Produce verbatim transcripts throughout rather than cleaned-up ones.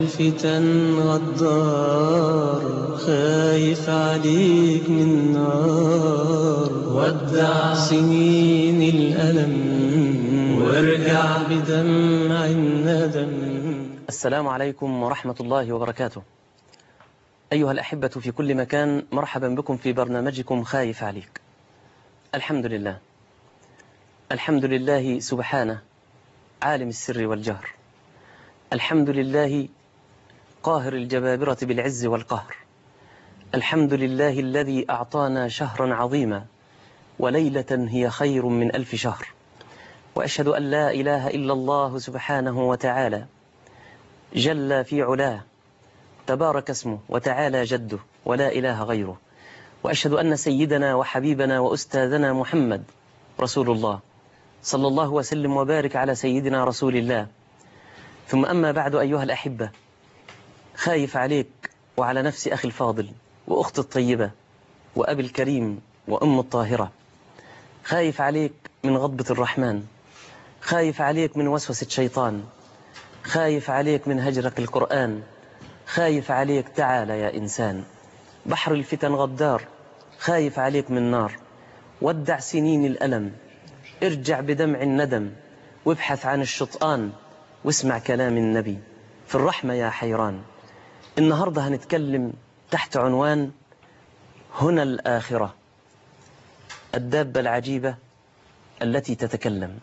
الفتن غدار، خايف عليك من نار. ودع سنين الألم وارجع بدمع الندم. السلام عليكم ورحمة الله وبركاته. أيها الأحبة في كل مكان، مرحبا بكم في برنامجكم خايف عليك. الحمد لله، الحمد لله سبحانه عالم السر والجهر، الحمد لله قاهر الجبابرة بالعز والقهر، الحمد لله الذي أعطانا شهرا عظيما وليلة هي خير من ألف شهر، وأشهد أن لا إله إلا الله سبحانه وتعالى جل في علاه، تبارك اسمه وتعالى جده ولا إله غيره، وأشهد أن سيدنا وحبيبنا وأستاذنا محمد رسول الله، صلى الله وسلم وبارك على سيدنا رسول الله. ثم أما بعد أيها الأحبة، خايف عليك وعلى نفس أخي الفاضل وأخت الطيبة وأبي الكريم وأم الطاهرة. خايف عليك من غضبة الرحمن، خايف عليك من وسوسة شيطان، خايف عليك من هجرك القرآن، خايف عليك تعال يا إنسان. بحر الفتن غدار، خايف عليك من نار. ودع سنين الألم، ارجع بدمع الندم، وابحث عن الشطآن واسمع كلام النبي في الرحمة يا حيران. النهاردة هنتكلم تحت عنوان هنا الآخرة، الدابة العجيبة التي تتكلم.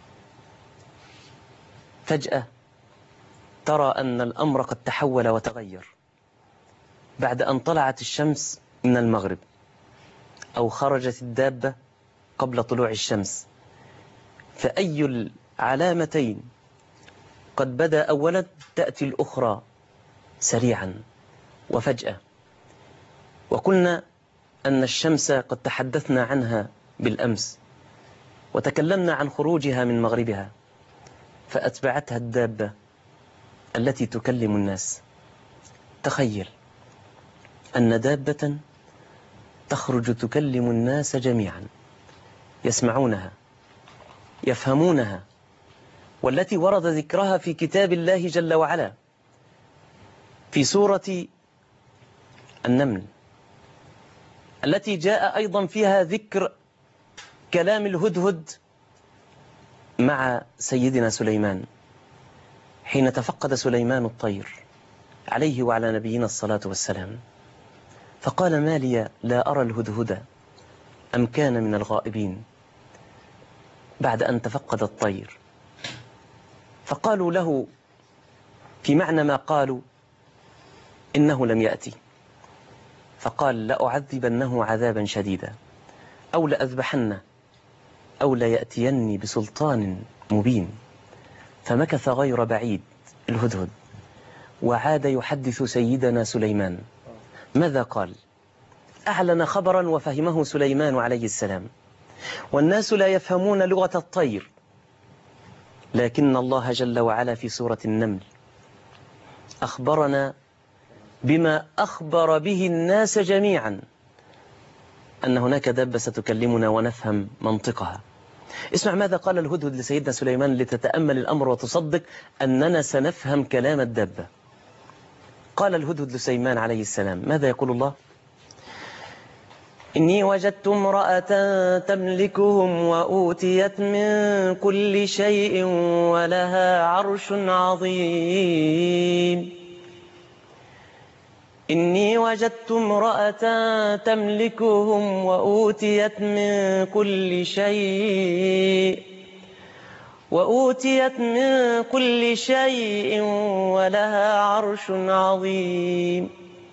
فجأة ترى أن الأمر قد تحول وتغير بعد أن طلعت الشمس من المغرب، أو خرجت الدابة قبل طلوع الشمس. فأي العلامتين قد بدأ أولا تأتي الأخرى سريعا وفجأة. وقلنا أن الشمس قد تحدثنا عنها بالأمس وتكلمنا عن خروجها من مغربها، فأتبعتها الدابة التي تكلم الناس. تخيل أن دابة تخرج تكلم الناس جميعا، يسمعونها يفهمونها، والتي ورد ذكرها في كتاب الله جل وعلا في سورة النمل، التي جاء أيضا فيها ذكر كلام الهدهد مع سيدنا سليمان حين تفقد سليمان الطير عليه وعلى نبينا الصلاة والسلام، فقال: ما لي لا أرى الهدهد أم كان من الغائبين، بعد أن تفقد الطير. فقالوا له في معنى ما قالوا إنه لم يأتي، فقال: لأعذبنه عذابا شديدا أو لأذبحنه أو ليأتيني بسلطان مبين. فمكث غير بعيد الهدهد وعاد يحدث سيدنا سليمان. ماذا قال؟ أعلن خبرا وفهمه سليمان عليه السلام، والناس لا يفهمون لغة الطير، لكن الله جل وعلا في سورة النمل أخبرنا بما أخبر به الناس جميعا، أن هناك دابة ستكلمنا ونفهم منطقها. اسمع ماذا قال الهدهد لسيدنا سليمان لتتأمل الأمر وتصدق أننا سنفهم كلام الدابة. قال الهدهد لسليمان عليه السلام، ماذا يقول الله؟ إني وجدت امرأة تملكهم وأوتيت من كل شيء ولها عرش عظيم. إني وجدت امرأة تملكهم وأوتيت من كل شيء وأوتيت من كل شيء ولها عرش عظيم.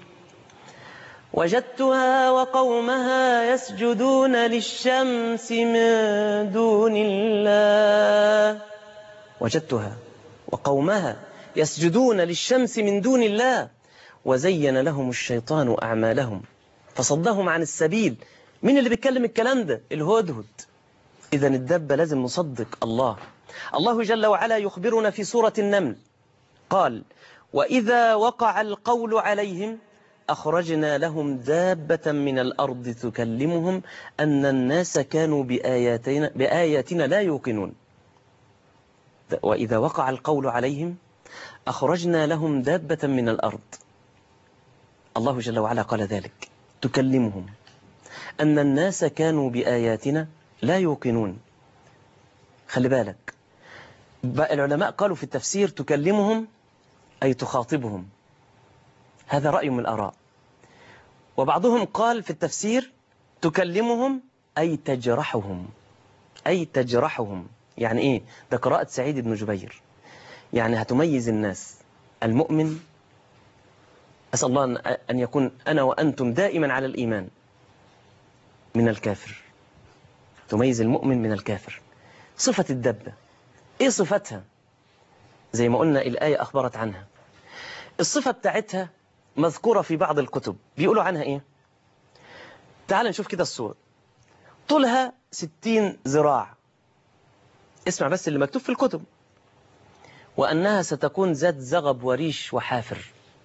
وجدتها وقومها يسجدون للشمس من دون الله وجدتها وقومها يسجدون للشمس من دون الله وزين لهم الشيطان أعمالهم فصدهم عن السبيل. مين اللي بيتكلم الكلام ده؟ الهدهد. إذن الدابة لازم نصدق الله. الله جل وعلا يخبرنا في سورة النمل قال: وإذا وقع القول عليهم أخرجنا لهم دابة من الأرض تكلمهم أن الناس كانوا بآياتنا, بآياتنا لا يوقنون. وإذا وقع القول عليهم أخرجنا لهم دابة من الأرض. الله جل وعلا قال ذلك تكلمهم أن الناس كانوا بآياتنا لا يوقنون. خلي بالك، العلماء قالوا في التفسير تكلمهم أي تخاطبهم، هذا رأي من الآراء. وبعضهم قال في التفسير تكلمهم أي تجرحهم، أي تجرحهم. يعني إيه؟ ده قراءة سعيد بن جبير. يعني هتميز الناس المؤمن، أسأل الله أن يكون أنا وأنتم دائما على الإيمان، من الكافر. تميز المؤمن من الكافر. صفة الدبة إيه صفتها؟ زي ما قلنا الآية أخبرت عنها. الصفة بتاعتها مذكورة في بعض الكتب، بيقولوا عنها إيه؟ تعال نشوف كده الصورة. طولها ستين ذراع، اسمع بس اللي مكتوب في الكتب. وأنها ستكون ذات زغب وريش وحافر،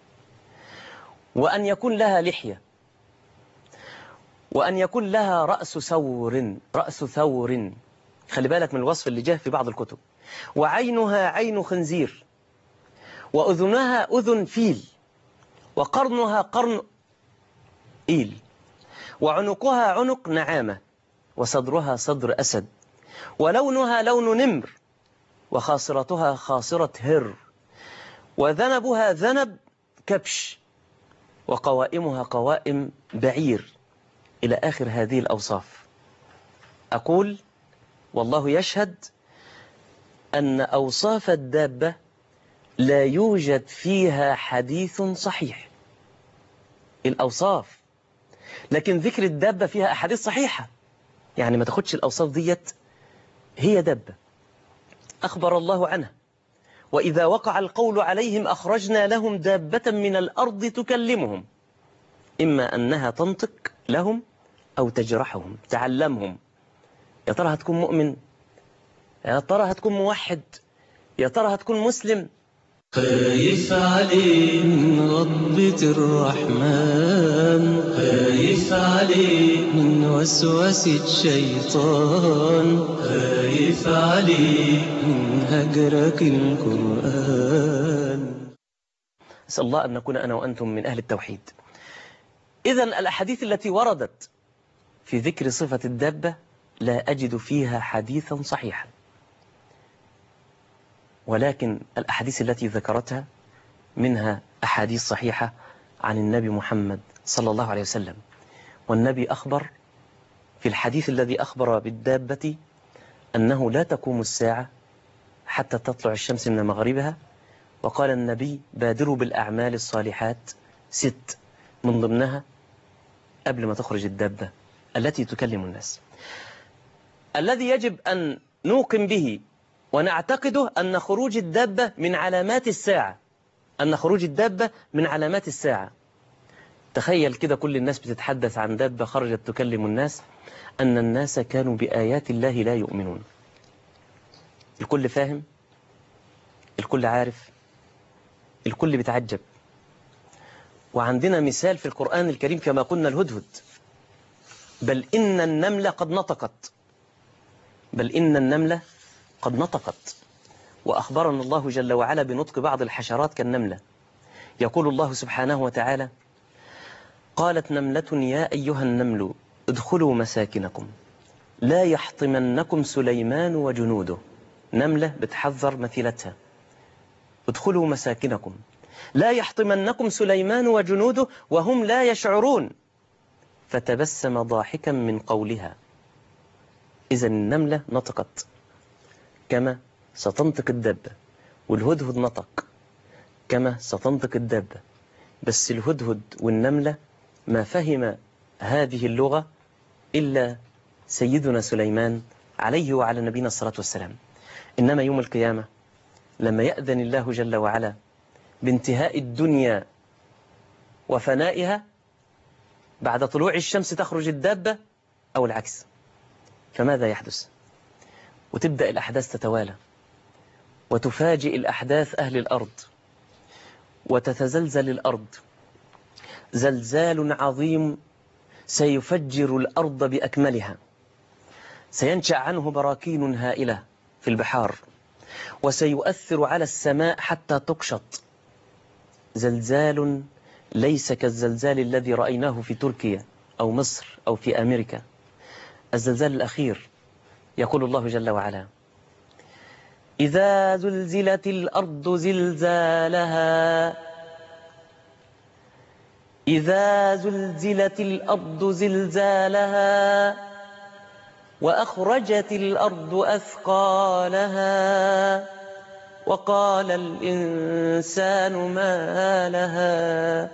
وأن يكون لها لحية، وأن يكون لها رأس ثور، رأس ثور. خلي بالك من الوصف اللي جاء في بعض الكتب. وعينها عين خنزير، وأذنها أذن فيل، وقرنها قرن إيل، وعنقها عنق نعامة، وصدرها صدر أسد، ولونها لون نمر، وخاصرتها خاصرة هر، وذنبها ذنب كبش، وقوائمها قوائم بعير، إلى آخر هذه الأوصاف. أقول والله يشهد أن أوصاف الدابة لا يوجد فيها حديث صحيح. الأوصاف، لكن ذكر الدابة فيها أحاديث صحيحة. يعني ما تاخدش الأوصاف ديت هي دابة. أخبر الله عنها وإذا وقع القول عليهم أخرجنا لهم دابة من الأرض تكلمهم، إما أنها تنطق لهم أو تجرحهم، تعلمهم. يا ترى هتكون مؤمن؟ يا ترى هتكون موحد؟ يا ترى هتكون مسلم؟ خايف عليك من غضبة الرحمن، خايف عليك من وسوسة الشيطان، خايف عليك من هجرك القرآن. أسأل الله أن نكون أنا وأنتم من أهل التوحيد. إذن الأحاديث التي وردت في ذكر صفة الدابة لا أجد فيها حديثا صحيحا، ولكن الأحاديث التي ذكرتها منها أحاديث صحيحة عن النبي محمد صلى الله عليه وسلم. والنبي أخبر في الحديث الذي أخبر بالدابة أنه لا تقوم الساعة حتى تطلع الشمس من مغربها. وقال النبي بادروا بالأعمال الصالحات ست، من ضمنها قبل ما تخرج الدابة التي تكلم الناس. الذي يجب أن نوقن به ونعتقده أن خروج الدابة من علامات الساعة، أن خروج الدابة من علامات الساعة. تخيل كده كل الناس بتتحدث عن دابة خرجت تكلم الناس، أن الناس كانوا بآيات الله لا يؤمنون. الكل فاهم، الكل عارف، الكل بيتعجب. وعندنا مثال في القرآن الكريم كما قلنا الهدهد. بل إن النملة قد نطقت، بل إن النملة قد نطقت. وأخبرنا الله جل وعلا بنطق بعض الحشرات كالنملة. يقول الله سبحانه وتعالى قالت نملة يا أيها النمل ادخلوا مساكنكم لا يحطمنكم سليمان وجنوده. نملة بتحذر مثيلتها، ادخلوا مساكنكم لا يحطمنكم سليمان وجنوده وهم لا يشعرون. فتبسم ضاحكا من قولها. إذن النملة نطقت كما ستنطق الدابة، والهدهد نطق كما ستنطق الدابة. بس الهدهد والنملة ما فهم هذه اللغة إلا سيدنا سليمان عليه وعلى نبينا الصلاة والسلام. إنما يوم القيامة لما يأذن الله جل وعلا بانتهاء الدنيا وفنائها، بعد طلوع الشمس تخرج الدابة أو العكس، فماذا يحدث؟ وتبدأ الأحداث تتوالى، وتفاجئ الأحداث أهل الأرض، وتتزلزل الأرض زلزال عظيم سيفجر الأرض بأكملها، سينشأ عنه براكين هائلة في البحار، وسيؤثر على السماء حتى تقشط. زلزال ليس كالزلزال الذي رأيناه في تركيا أو مصر أو في أمريكا. الزلزال الأخير يقول الله جل وعلا: إذا زلزلت الأرض زلزالها إذا زلزلت الأرض زلزالها وأخرجت الأرض أثقالها وقال الإنسان ما لها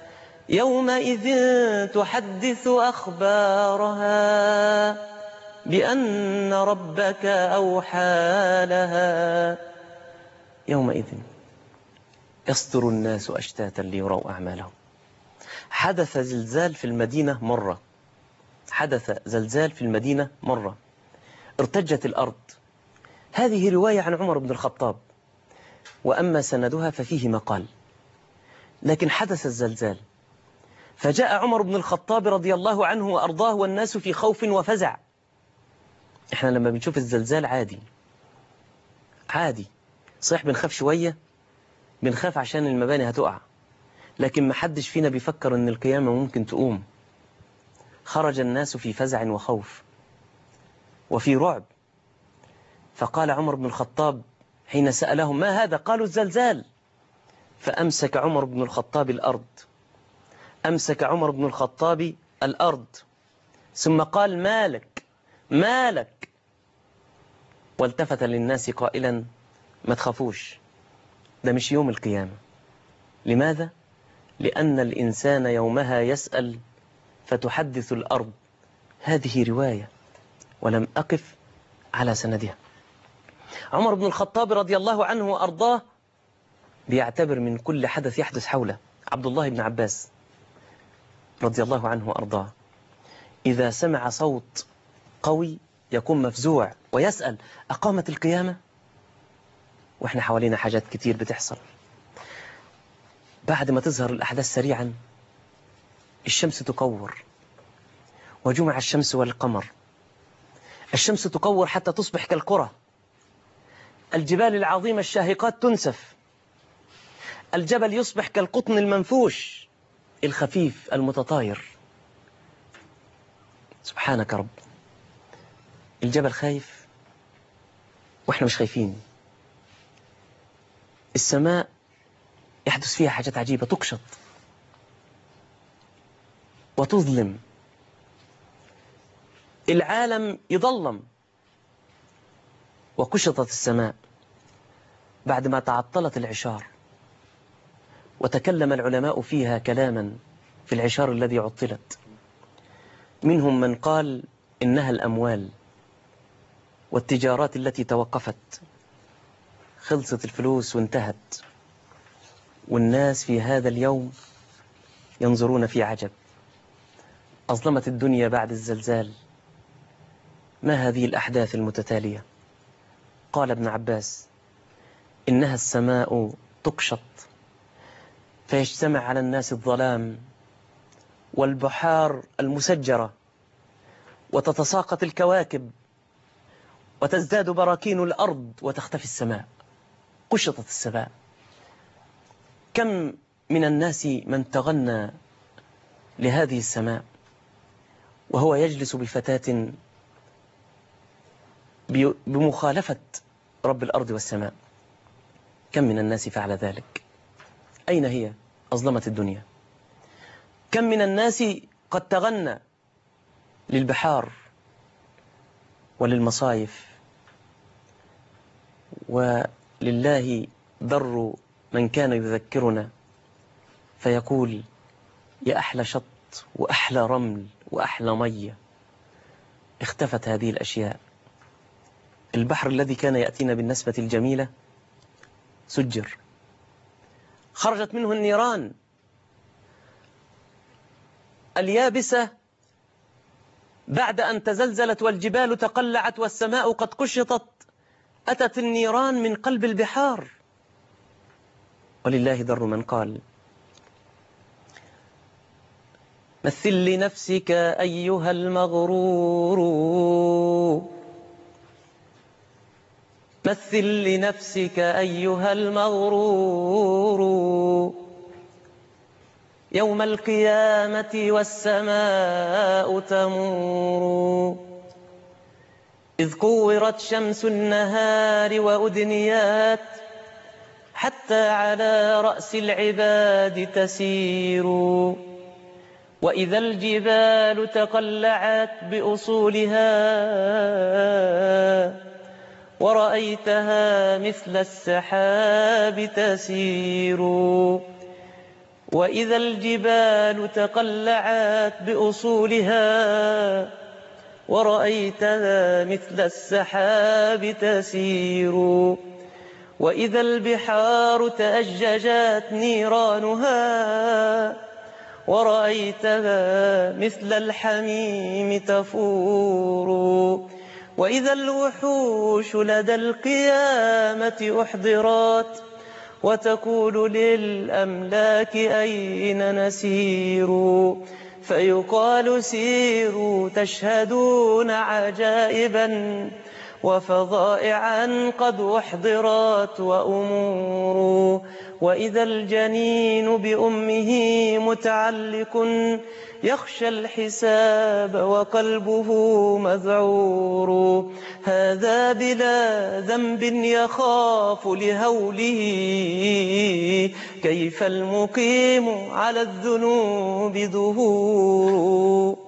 يومئذ تحدث أخبارها بأن ربك أوحى لها يومئذ يصدر الناس أشتاتا ليروا أعمالهم. حدث زلزال في المدينة مرة حدث زلزال في المدينة مرة ارتجت الأرض. هذه رواية عن عمر بن الخطاب، وأما سندها ففيه مقال، لكن حدث الزلزال فجاء عمر بن الخطاب رضي الله عنه وأرضاه والناس في خوف وفزع. احنا لما بنشوف الزلزال عادي عادي صحيح بنخاف شوية، بنخاف عشان المباني هتقع، لكن ما حدش فينا بيفكر ان القيامة ممكن تقوم. خرج الناس في فزع وخوف وفي رعب. فقال عمر بن الخطاب حين سألهم: ما هذا؟ قالوا: الزلزال. فأمسك عمر بن الخطاب الأرض أمسك عمر بن الخطاب الأرض ثم قال: مالك مالك، والتفت للناس قائلا: ما تخافوش، ده مش يوم القيامة. لماذا؟ لأن الإنسان يومها يسأل فتحدث الأرض. هذه رواية ولم أقف على سندها. عمر بن الخطاب رضي الله عنه وأرضاه بيعتبر من كل حدث يحدث حوله. عبد الله بن عباس رضي الله عنه وأرضاه إذا سمع صوت قوي يكون مفزوع ويسأل: أقامت القيامة؟ وإحنا حوالينا حاجات كتير بتحصل. بعد ما تظهر الأحداث سريعا الشمس تكور، وجمع الشمس والقمر. الشمس تكور حتى تصبح كالقرى. الجبال العظيمة الشاهقات تنسف. الجبل يصبح كالقطن المنفوش الخفيف المتطاير. سبحانك رب، الجبل خايف وإحنا مش خايفين. السماء يحدث فيها حاجات عجيبة، تقشط وتظلم. العالم يظلم. وكشطت السماء بعد ما تعطلت العشار، وتكلم العلماء فيها كلاما في العشار الذي عطلت. منهم من قال إنها الأموال والتجارات التي توقفت، خلصت الفلوس وانتهت، والناس في هذا اليوم ينظرون في عجب. أظلمت الدنيا بعد الزلزال. ما هذه الأحداث المتتالية؟ قال ابن عباس: إنها السماء تقشط فيجتمع على الناس الظلام والبحار المسجرة، وتتساقط الكواكب، وتزداد براكين الأرض، وتختفي السماء. قشطت السماء. كم من الناس من تغنى لهذه السماء وهو يجلس بفتاة بمخالفة رب الأرض والسماء. كم من الناس فعل ذلك؟ أين هي؟ أظلمت الدنيا. كم من الناس قد تغنى للبحار وللمصايف، ولله در من كان يذكرنا فيقول: يا أحلى شط وأحلى رمل وأحلى مية. اختفت هذه الأشياء. البحر الذي كان يأتينا بالنسبة الجميلة سجر، خرجت منه النيران. اليابسة بعد أن تزلزلت والجبال تقلعت والسماء قد قشطت، أتت النيران من قلب البحار. ولله در من قال: مثل لنفسك أيها المغرور مثل لنفسك أيها المغرور يوم القيامة والسماء تمور، إذ كورت شمس النهار وأدنيات حتى على رأس العباد تسير، وإذا الجبال تقلعت بأصولها ورأيتها مثل السحاب تسير، وإذا الجبال تقلعت بأصولها ورأيتها مثل السحاب تسير، وإذا البحار تأججت نيرانها ورأيتها مثل الحميم تفور، وإذا الوحوش لدى القيامة أحضرت وتقول للأملاك أين نسير، فيقال سيروا تشهدون عجائبا وفظائعا قد أحضرت وأمور، وإذا الجنين بأمه متعلق يخشى الحساب وقلبه مذعور، هذا بلا ذنب يخاف لهوله كيف المقيم على الذنوب ظهور.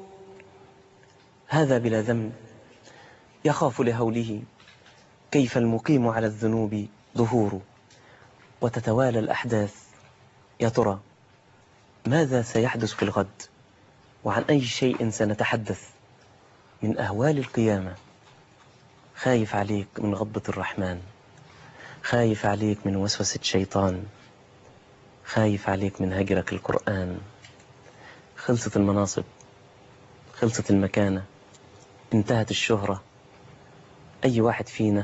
هذا بلا ذنب يخاف لهوله كيف المقيم على الذنوب ظهور. وتتوالى الأحداث، يا ترى ماذا سيحدث في الغد؟ وعن أي شيء سنتحدث من أهوال القيامة؟ خايف عليك من غضبة الرحمن، خايف عليك من وسوسة الشيطان، خايف عليك من هجرك القرآن. خلصت المناصب، خلصت المكانة، انتهت الشهرة. أي واحد فينا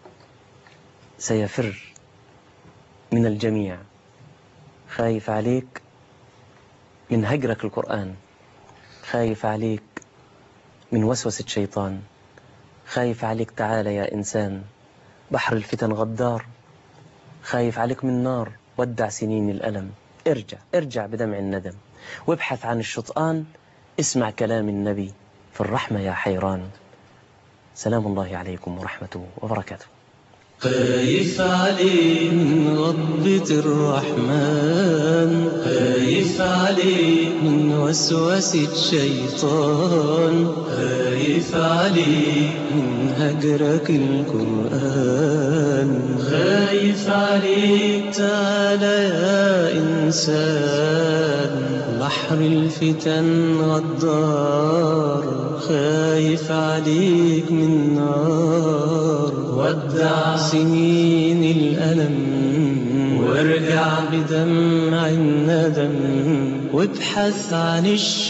سيفر من الجميع. خايف عليك من هجرك القرآن، خايف عليك من وسوسة شيطان، خايف عليك. تعال يا إنسان، بحر الفتن غدار، خايف عليك من نار ودع سنين الألم. ارجع ارجع بدمع الندم وابحث عن الشطآن، اسمع كلام النبي في الرحمة يا حيران. سلام الله عليكم ورحمته وبركاته. خايف عليك من غضبة الرحمن، خايف عليك من وسوسة الشيطان، خايف عليك من هجرك القرآن، خايف عليك. تعال يا إنسان، بحر الفتن غدار، خايف عليك من نار ودع سنين الألم، وارجع بدمع الندم وابحث عن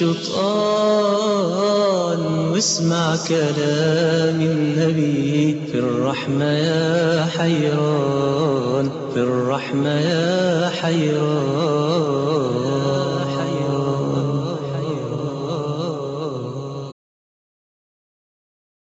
الشطآن، واسمع كلام النبي في الرحمة يا حيران، في الرحمة يا حيران.